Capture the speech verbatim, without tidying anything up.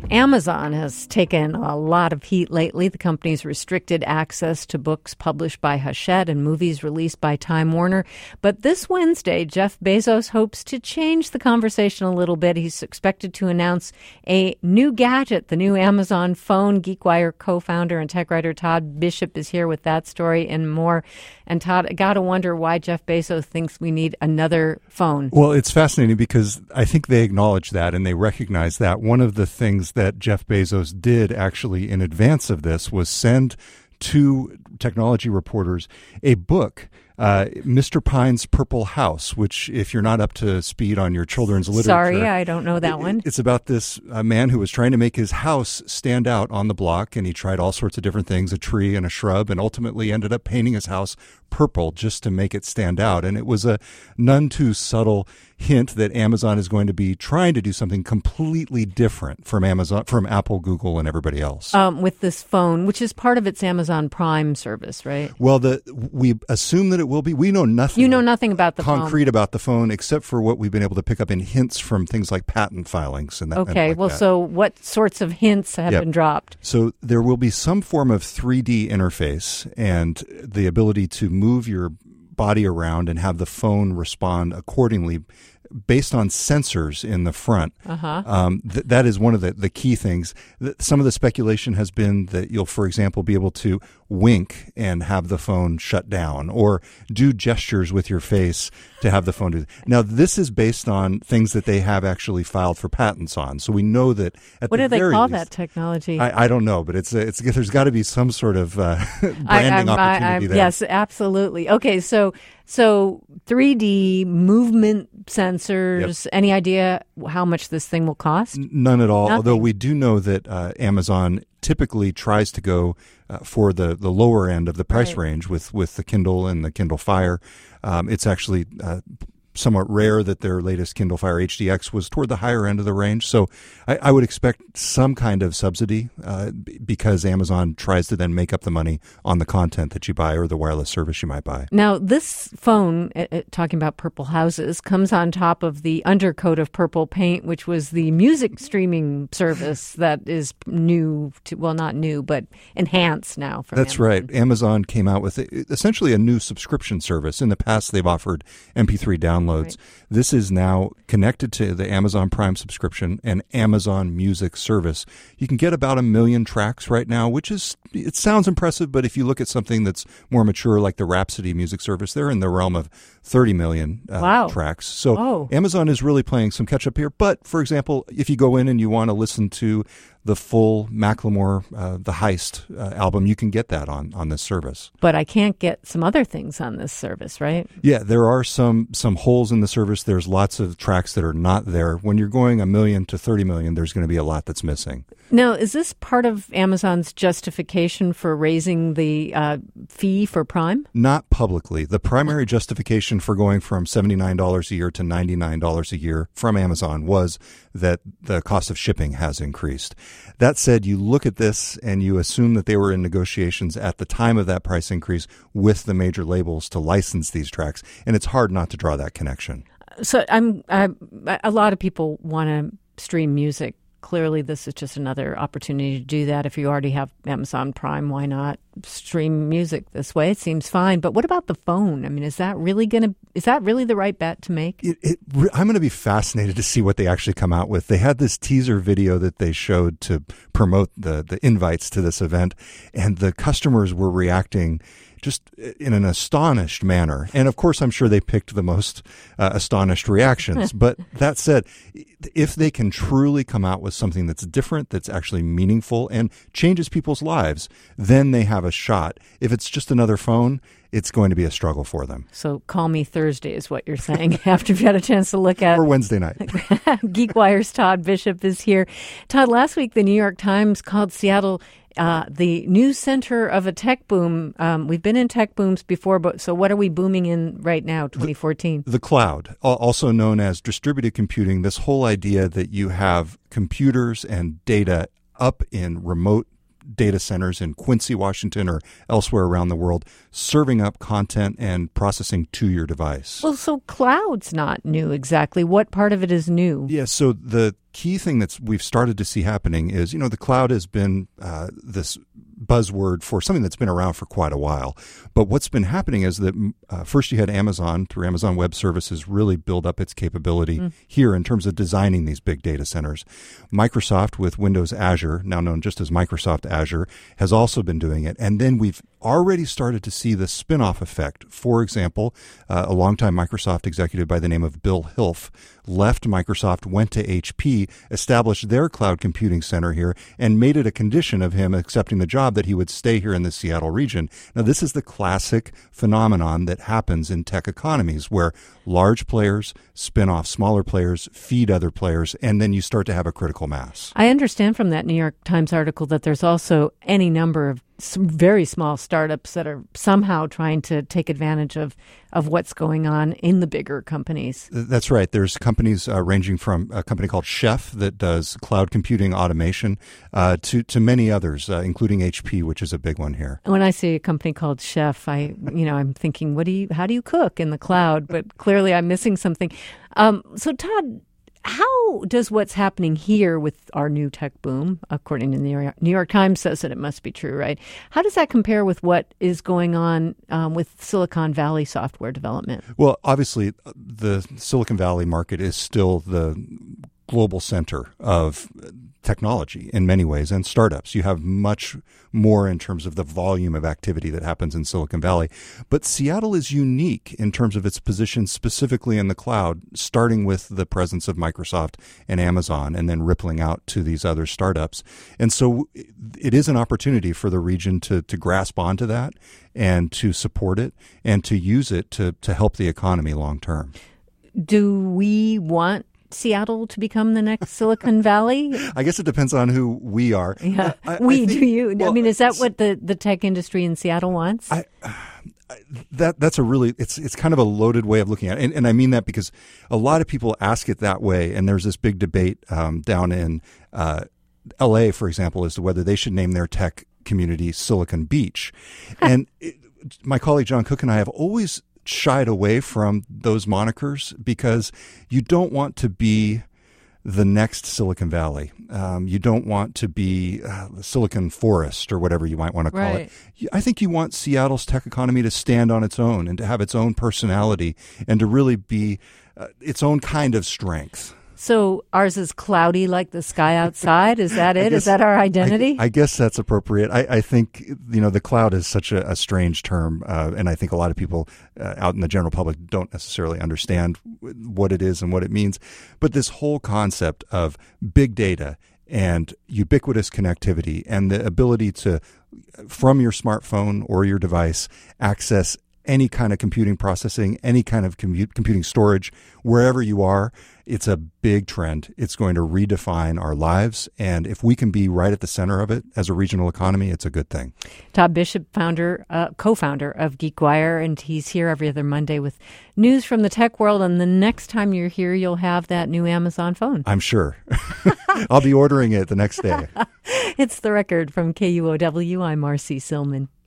Amazon has taken a lot of heat lately. The company's restricted access to books published by Hachette and movies released by Time Warner. But this Wednesday, Jeff Bezos hopes to change the conversation a little bit. He's expected to announce a new gadget, the new Amazon phone. GeekWire co-founder and tech writer Todd Bishop is here with that story and more. And Todd, I got to wonder why Jeff Bezos thinks we need another phone. Well, it's fascinating because I think they acknowledge that and they recognize that. One of the things that Jeff Bezos did actually in advance of this was send to technology reporters a book, uh, Mister Pine's Purple House, which, if you're not up to speed on your children's literature... Sorry, I don't know that it, one. It's about this uh, man who was trying to make his house stand out on the block, and he tried all sorts of different things, a tree and a shrub, and ultimately ended up painting his house purple just to make it stand out. And it was a none too subtle hint that Amazon is going to be trying to do something completely different from Amazon, from Apple, Google, and everybody else. Um, with this phone, which is part of its Amazon Prime service, right? Well, the we assume that it will be. We know nothing. You know nothing about the concrete phone. about the phone, except for what we've been able to pick up in hints from things like patent filings and that. Okay, and like well, that. so what sorts of hints have Yep. been dropped? So there will be some form of three D interface and the ability to move your body around and have the phone respond accordingly based on sensors in the front. Uh-huh. Um, th- that is one of the, the key things. Th- some of the speculation has been that you'll, for example, be able to wink and have the phone shut down or do gestures with your face to have the phone do. Now, this is based on things that they have actually filed for patents on. So we know that at What the do they very call least, that technology? I, I don't know, but it's, it's there's got to be some sort of uh, branding I, I'm- I- opportunity I'm- there. Yes, absolutely. Okay, so so three D movement sensors. Yep. Any idea how much this thing will cost? N- None at all. Nothing. Although we do know that uh, Amazon typically tries to go uh, for the, the lower end of the price Right. range with, with the Kindle and the Kindle Fire. Um, it's actually uh, somewhat rare that their latest Kindle Fire H D X was toward the higher end of the range. So I, I would expect some kind of subsidy uh, b- because Amazon tries to then make up the money on the content that you buy or the wireless service you might buy. Now, this phone, uh, uh, talking about purple houses, comes on top of the undercoat of purple paint, which was the music streaming service that is new, to, well, not new, but enhanced now. From That's Amazon. right. Amazon came out with essentially a new subscription service. In the past, they've offered M P three downloads. Right. This is now connected to the Amazon Prime subscription and Amazon Music service. You can get about a million tracks right now, which is, it sounds impressive, but if you look at something that's more mature like the Rhapsody Music service, they're in the realm of thirty million uh, Wow. tracks. So Whoa. Amazon is really playing some catch up here. But, for example, if you go in and you want to listen to the full Macklemore, uh, the Heist uh, album, you can get that on, on this service. But I can't get some other things on this service, right? Yeah, there are some some holes in the service. There's lots of tracks that are not there. When you're going a million to thirty million, there's going to be a lot that's missing. Now, is this part of Amazon's justification for raising the uh, fee for Prime? Not publicly. The primary justification for going from seventy-nine dollars a year to ninety-nine dollars a year from Amazon was that the cost of shipping has increased. That said, you look at this and you assume that they were in negotiations at the time of that price increase with the major labels to license these tracks, and it's hard not to draw that connection. So I'm I, a lot of people want to stream music. Clearly, this is just another opportunity to do that. If you already have Amazon Prime, why not stream music this way? It seems fine. But what about the phone? I mean, is that really going to is that really the right bet to make? It, it, I'm going to be fascinated to see what they actually come out with. They had this teaser video that they showed to promote the the invites to this event, and the customers were reacting just in an astonished manner. And of course, I'm sure they picked the most uh, astonished reactions. But that said, if they can truly come out with something that's different, that's actually meaningful and changes people's lives, then they have a shot. If it's just another phone, it's going to be a struggle for them. So call me Thursday is what you're saying after you've had a chance to look at Or Wednesday night. GeekWire's Todd Bishop is here. Todd, last week the New York Times called Seattle Uh, the new center of a tech boom. Um, we've been in tech booms before, but so what are we booming in right now, twenty fourteen? The, the cloud, also known as distributed computing, this whole idea that you have computers and data up in remote data centers in Quincy, Washington, or elsewhere around the world, serving up content and processing to your device. Well, so cloud's not new exactly. What part of it is new? Yeah, so the key thing that's we've started to see happening is, you know, the cloud has been uh, this buzzword for something that's been around for quite a while. But what's been happening is that uh, first you had Amazon through Amazon Web Services really build up its capability mm. here in terms of designing these big data centers. Microsoft with Windows Azure, now known just as Microsoft Azure, has also been doing it. And then we've already started to see the spin-off effect. For example, uh, a longtime Microsoft executive by the name of Bill Hilf left Microsoft, went to H P, established their cloud computing center here, and made it a condition of him accepting the job that he would stay here in the Seattle region. Now, this is the classic phenomenon that happens in tech economies where large players spin off smaller players, feed other players, and then you start to have a critical mass. I understand from that New York Times article that there's also any number of some very small startups that are somehow trying to take advantage of, of what's going on in the bigger companies. That's right. There's companies uh, ranging from a company called Chef that does cloud computing automation uh, to, to many others, uh, including H P, which is a big one here. When I see a company called Chef, I, you know, I'm thinking, what do you, how do you cook in the cloud? But clearly I'm missing something. Um, so Todd, how does what's happening here with our new tech boom, according to the New York, New York Times says that it must be true, right? How does that compare with what is going on um, with Silicon Valley software development? Well, obviously, the Silicon Valley market is still the global center of technology in many ways and startups. You have much more in terms of the volume of activity that happens in Silicon Valley. But Seattle is unique in terms of its position specifically in the cloud, starting with the presence of Microsoft and Amazon and then rippling out to these other startups. And so it is an opportunity for the region to, to grasp onto that and to support it and to use it to, to help the economy long term. Do we want Seattle to become the next Silicon Valley? I guess it depends on who we are. Yeah, I, we I think, do you. Well, I mean, is that what the, the tech industry in Seattle wants? I, that that's a really it's it's kind of a loaded way of looking at it, and, and I mean that because a lot of people ask it that way, and there's this big debate um, down in uh, L A, for example, as to whether they should name their tech community Silicon Beach, and it, my colleague John Cook and I have always shied away from those monikers because you don't want to be the next Silicon Valley. Um, you don't want to be uh, the Silicon Forest or whatever you might want to call right. it. I think you want Seattle's tech economy to stand on its own and to have its own personality and to really be uh, its own kind of strength. So ours is cloudy like the sky outside? Is that it? Guess, is that our identity? I, I guess that's appropriate. I, I think, you know, the cloud is such a, a strange term, uh, and I think a lot of people uh, out in the general public don't necessarily understand what it is and what it means. But this whole concept of big data and ubiquitous connectivity and the ability to, from your smartphone or your device, access any kind of computing processing, any kind of commu- computing storage, wherever you are, it's a big trend. It's going to redefine our lives. And if we can be right at the center of it as a regional economy, it's a good thing. Todd Bishop, founder, uh, co-founder of GeekWire, and he's here every other Monday with news from the tech world. And the next time you're here, you'll have that new Amazon phone. I'm sure. I'll be ordering it the next day. It's The Record from K U O W. I'm Marcy Silman.